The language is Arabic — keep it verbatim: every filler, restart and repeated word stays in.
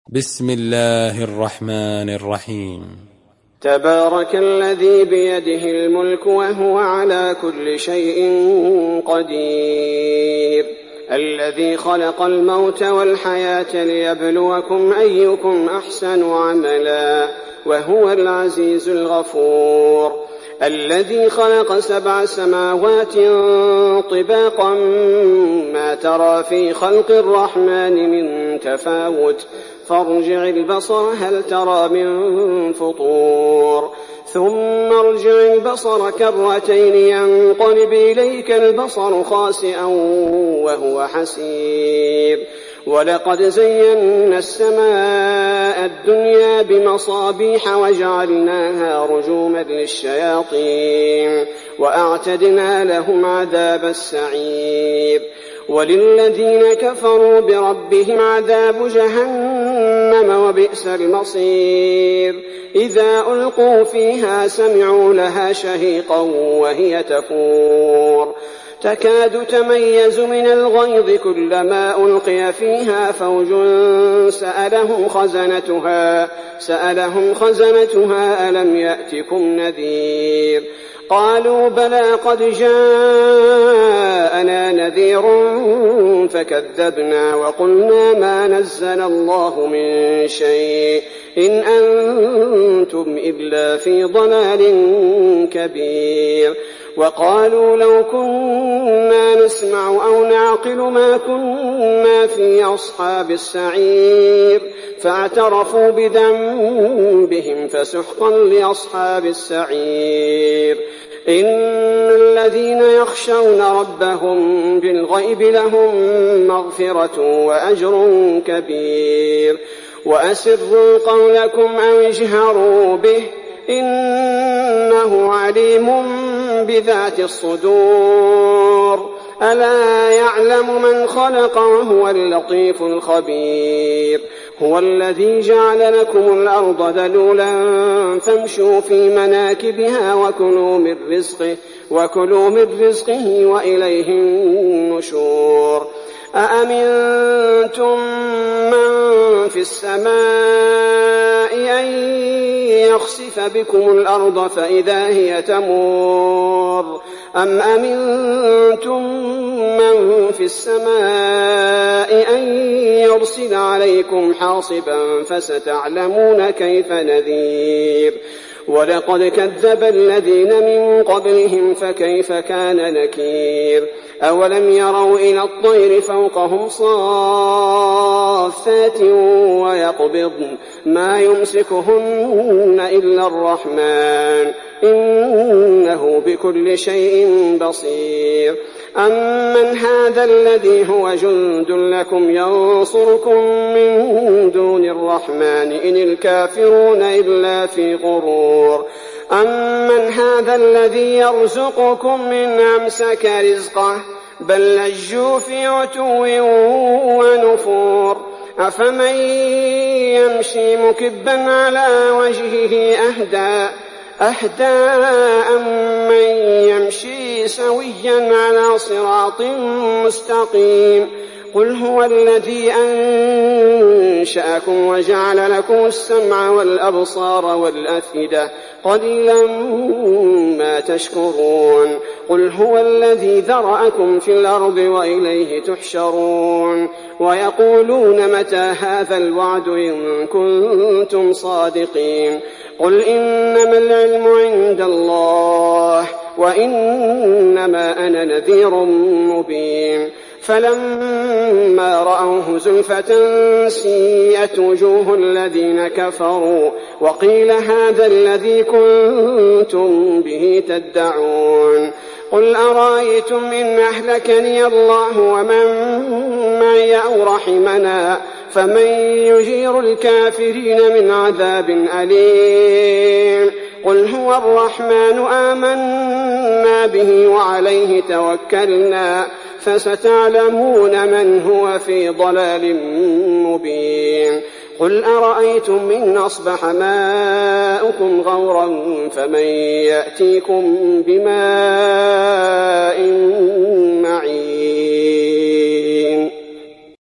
بسم الله الرحمن الرحيم. تبارك الذي بيده الملك وهو على كل شيء قدير، الذي خلق الموت والحياة ليبلوكم أيكم أحسن عملا وهو العزيز الغفور، الذي خلق سبع سماوات طباقا ما ترى في خلق الرحمن من تفاوت فارجع البصر هل ترى من فطور، ثم ارجع البصر كرتين ينقلب إليك البصر خاسئا وهو حسير، ولقد زينا السماء الدنيا بمصابيح وجعلناها رجوما للشياطين وأعتدنا لهم عذاب السعير، وللذين كفروا بربهم عذاب جهنم وبئس المصير، إذا ألقوا فيها سمعوا لها شهيقا وهي تفور تكاد تميز من الغيظ كلما ألقي فيها فوج سألهم خزنتها سألهم خزنتها ألم يأتكم نذير، قالوا بلى قد جاءنا نذير فكذبنا وقلنا ما نزل الله من شيء إن أنتم إلا في ضلال كبير، وقالوا لو كنا نسمع أو نعقل ما كنا في أصحاب السعير، فاعترفوا بذنبهم فسحقا لأصحاب السعير، إن الذين يخشون ربهم بالغيب لهم مغفرة وأجر كبير، وأسروا قولكم أو اجهروا به إنه عليم بذات الصدور، ألا يعلم من خلق وهو اللطيف الخبير، هو الذي جعل لكم الأرض ذلولا فامشوا في مناكبها وكلوا من رزقه وكلوا من رزقه وإليه النشور، أأمنتم من في السماء أن يخسف بكم الأرض فإذا هي تمور، أم أمنتم من في السماء أن يرسل عليكم حاصبا فستعلمون كيف نذير، ولقد كذب الذين من قبلهم فكيف كان نكير، أولم يروا إلى الطير فوقهم صافات ويقبضن ما يمسكهن إلا الرحمن إنه بكل شيء بصير، أمن هذا الذي هو جند لكم ينصركم من دون الرحمن إن الكافرون إلا في غرور، أمن هذا الذي يرزقكم من أمسك رزقه بل لجوا في عتو ونفور، أفمن يمشي مكبا على وجهه أهدى أهدى أمن يمشي سويا على صراط مستقيم، قل هو الذي أنشأكم وجعل لكم السمع والأبصار والأفئدة قليلا ما تشكرون، قل هو الذي ذرأكم في الأرض وإليه تحشرون، ويقولون متى هذا الوعد إن كنتم صادقين، قل إنما العلم عند الله وإنما أنا نذير مبين، فلما رأوه زلفة سيئت وجوه الذين كفروا وقيل هذا الذي كنتم به تدعون، قل أرأيتم إن أهلكني الله ومن معي أو رحمنا فمن يجير الكافرين من عذاب أليم، قل هو الرحمن آمنا به وعليه توكلنا فستعلمون من هو في ضلال مبين، قل أرأيتم إن أصبح ماؤكم غورا فمن يأتيكم بماء معين.